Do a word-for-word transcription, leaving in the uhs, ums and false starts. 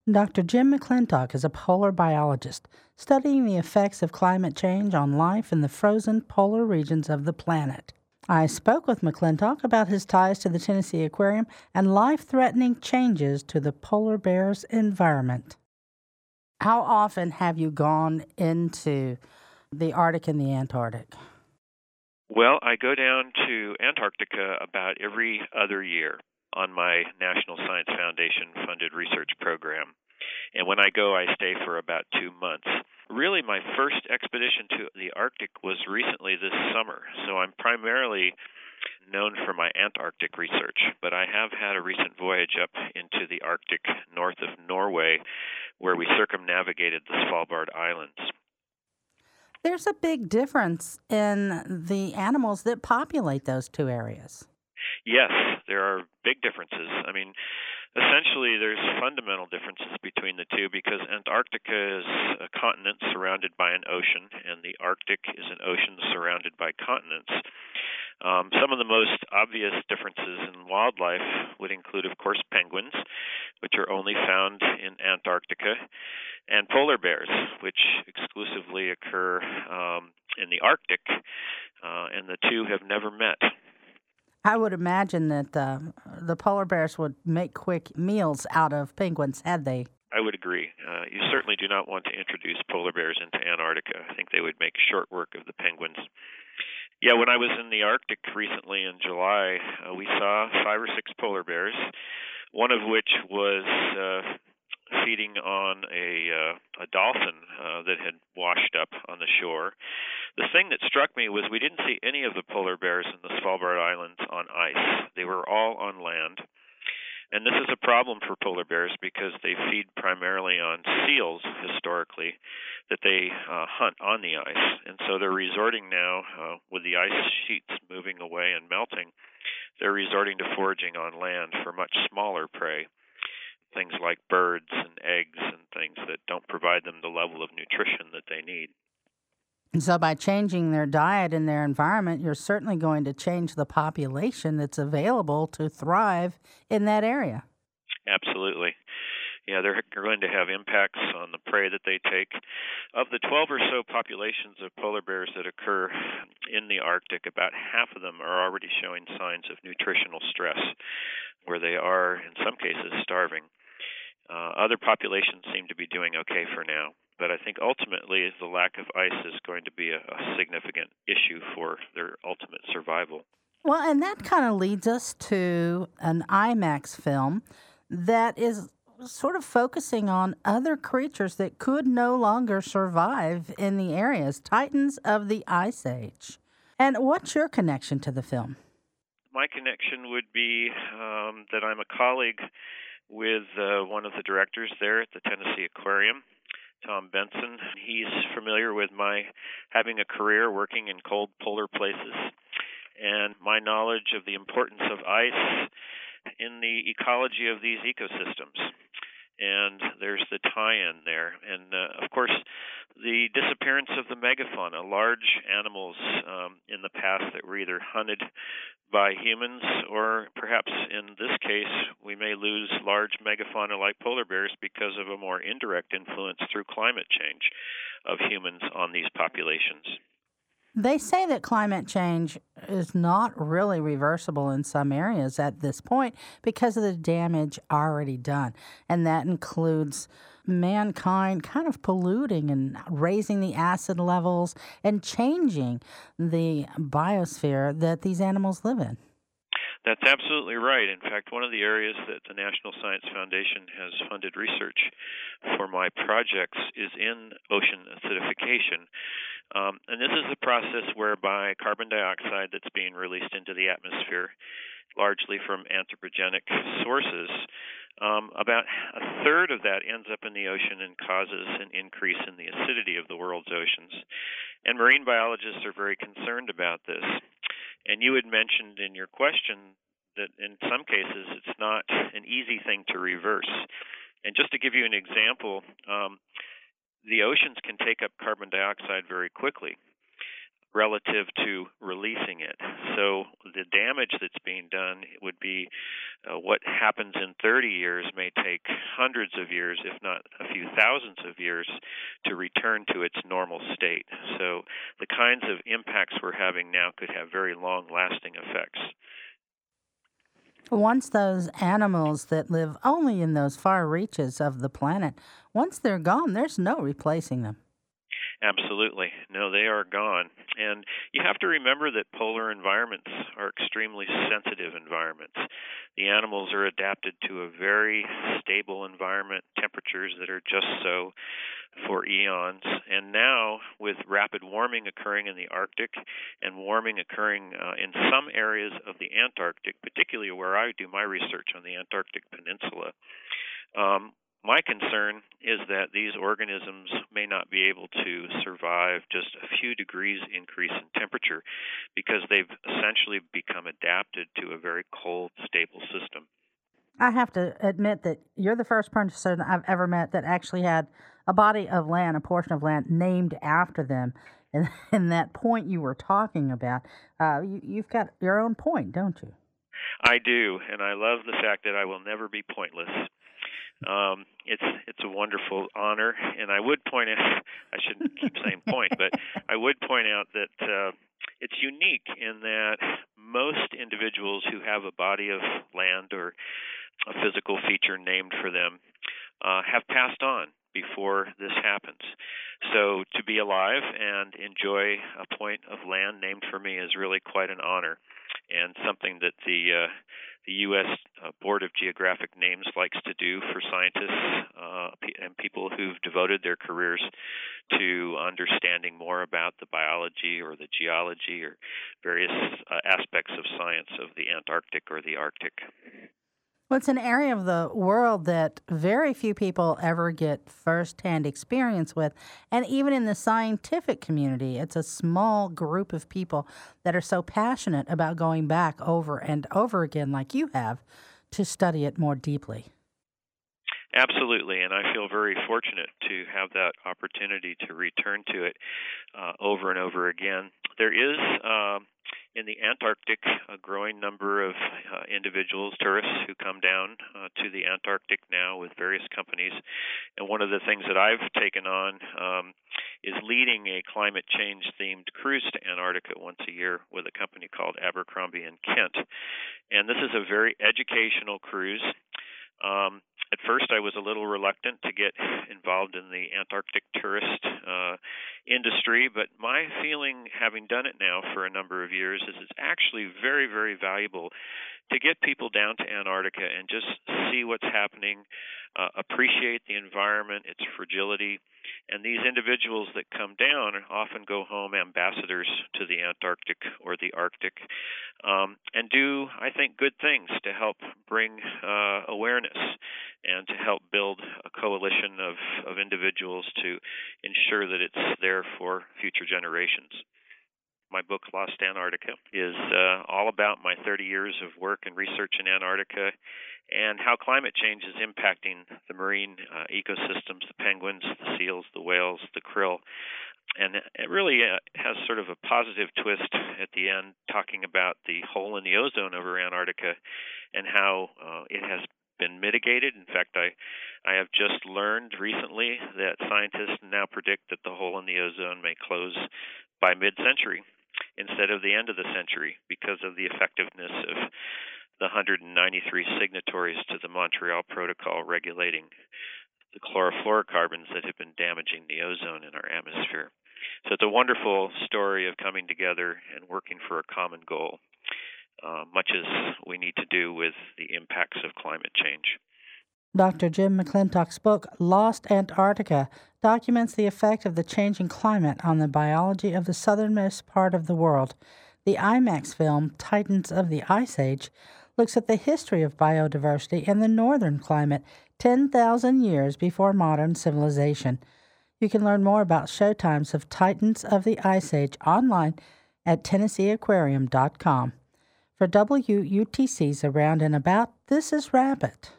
Doctor Jim McClintock is a polar biologist studying the effects of climate change on life in the frozen polar regions of the planet. I spoke with McClintock about his ties to the Tennessee Aquarium and life-threatening changes to the polar bear's environment. How often have you gone into the Arctic and the Antarctic? Well, I go down to Antarctica about every other year on my National Science Foundation funded research program. And when I go, I stay for about two months. Really, my first expedition to the Arctic was recently this summer, so I'm primarily known for my Antarctic research, but I have had a recent voyage up into the Arctic north of Norway, where we circumnavigated the Svalbard Islands. There's a big difference in the animals that populate those two areas. Yes, there are big differences. I mean, essentially, there's fundamental differences between the two because Antarctica is a continent surrounded by an ocean, and the Arctic is an ocean surrounded by continents. Um, some of the most obvious differences in wildlife would include, of course, penguins, which are only found in Antarctica, and polar bears, which exclusively occur um, in the Arctic, uh, and the two have never met. I would imagine that uh, the polar bears would make quick meals out of penguins, had they. I would agree. Uh, you certainly do not want to introduce polar bears into Antarctica. I think they would make short work of the penguins. Yeah, when I was in the Arctic recently in July, uh, we saw five or six polar bears, one of which was uh, feeding on a uh, a dolphin uh, that had washed up on the shore. The thing that struck me was we didn't see any of the polar bears in the Svalbard Islands on ice. They were all on land. And this is a problem for polar bears because they feed primarily on seals, historically, that they uh, hunt on the ice. And so they're resorting now, uh, with the ice sheets moving away and melting, they're resorting to foraging on land for much smaller prey, things like birds and eggs and things that don't provide them the level of nutrition that they need. And so by changing their diet and their environment, you're certainly going to change the population that's available to thrive in that area. Absolutely. Yeah, they're going to have impacts on the prey that they take. Of the twelve or so populations of polar bears that occur in the Arctic, about half of them are already showing signs of nutritional stress, where they are, in some cases, starving. Uh, other populations seem to be doing okay for now. But I think ultimately the lack of ice is going to be a, a significant issue for their ultimate survival. Well, and that kind of leads us to an IMAX film that is sort of focusing on other creatures that could no longer survive in the areas, Titans of the Ice Age. And what's your connection to the film? My connection would be um, that I'm a colleague with uh, one of the directors there at the Tennessee Aquarium, Tom Benson. He's familiar with my having a career working in cold polar places and my knowledge of the importance of ice in the ecology of these ecosystems. And there's the tie-in there. And, uh, of course, the disappearance of the megafauna, large animals um, in the past that were either hunted by humans or perhaps in this case we may lose large megafauna like polar bears because of a more indirect influence through climate change of humans on these populations. They say that climate change is not really reversible in some areas at this point because of the damage already done. And that includes mankind kind of polluting and raising the acid levels and changing the biosphere that these animals live in. That's absolutely right. In fact, one of the areas that the National Science Foundation has funded research for my projects is in ocean acidification. Um, and this is a process whereby carbon dioxide that's being released into the atmosphere, largely from anthropogenic sources, um, about a third of that ends up in the ocean and causes an increase in the acidity of the world's oceans. And marine biologists are very concerned about this. And you had mentioned in your question that in some cases it's not an easy thing to reverse. And just to give you an example, um, the oceans can take up carbon dioxide very quickly relative to releasing it. so the damage that's being done would be uh, what happens in thirty years may take hundreds of years, if not a few thousands of years, to return to its normal state. So the kinds of impacts we're having now could have very long-lasting effects. Once those animals that live only in those far reaches of the planet, once they're gone, there's no replacing them. Absolutely. No, they are gone. And you have to remember that polar environments are extremely sensitive environments. The animals are adapted to a very stable environment, temperatures that are just so for eons. And now, with rapid warming occurring in the Arctic and warming occurring uh, in some areas of the Antarctic, particularly where I do my research on the Antarctic Peninsula, um, my concern is that these organisms may not be able to survive just a few degrees increase in temperature because they've essentially become adapted to a very cold, stable system. I have to admit that you're the first person I've ever met that actually had a body of land, a portion of land named after them. And, and that point you were talking about, uh, you, you've got your own point, don't you? I do, and I love the fact that I will never be pointless. Um, it's it's a wonderful honor, and I would point out, I shouldn't keep saying point, but I would point out that uh, it's unique in that most individuals who have a body of land or a physical feature named for them uh, have passed on before this happens. So to be alive and enjoy a point of land named for me is really quite an honor, and something that the uh, the U S Uh, Board of Geographic Names likes to do for scientists uh, and people who've devoted their careers to understanding more about the biology or the geology or various uh, aspects of science of the Antarctic or the Arctic. Well, it's an area of the world that very few people ever get firsthand experience with. And even in the scientific community, it's a small group of people that are so passionate about going back over and over again, like you have, to study it more deeply. Absolutely, and I feel very fortunate to have that opportunity to return to it uh, over and over again. There is, uh, in the Antarctic, a growing number of uh, individuals, tourists, who come down uh, to the Antarctic now with various companies. And one of the things that I've taken on um, is leading a climate change-themed cruise to Antarctica once a year with a company called Abercrombie and Kent. And this is a very educational cruise. Um, at first, I was a little reluctant to get involved in the Antarctic tourist uh, industry, but my feeling, having done it now for a number of years, is it's actually very, very valuable to get people down to Antarctica and just see what's happening, uh, appreciate the environment, its fragility. And these individuals that come down often go home ambassadors to the Antarctic or the Arctic, um, and do, I think, good things to help bring uh, awareness and to help build a coalition of, of individuals to ensure that it's there for future generations. My book, Lost Antarctica, is uh, all about my thirty years of work and research in Antarctica and how climate change is impacting the marine uh, ecosystems, the penguins, the seals, the whales, the krill. And it really uh, has sort of a positive twist at the end, talking about the hole in the ozone over Antarctica and how uh, it has been mitigated. In fact, I, I have just learned recently that scientists now predict that the hole in the ozone may close by mid-century instead of the end of the century because of the effectiveness of the one hundred ninety-three signatories to the Montreal Protocol regulating the chlorofluorocarbons that have been damaging the ozone in our atmosphere. So it's a wonderful story of coming together and working for a common goal, uh, much as we need to do with the impacts of climate change. Doctor Jim McClintock's book, Lost Antarctica, documents the effect of the changing climate on the biology of the southernmost part of the world. The IMAX film, Titans of the Ice Age, looks at the history of biodiversity in the northern climate ten thousand years before modern civilization. You can learn more about showtimes of Titans of the Ice Age online at Tennessee Aquarium dot com. For W U T C's Around and About, this is Rabbit.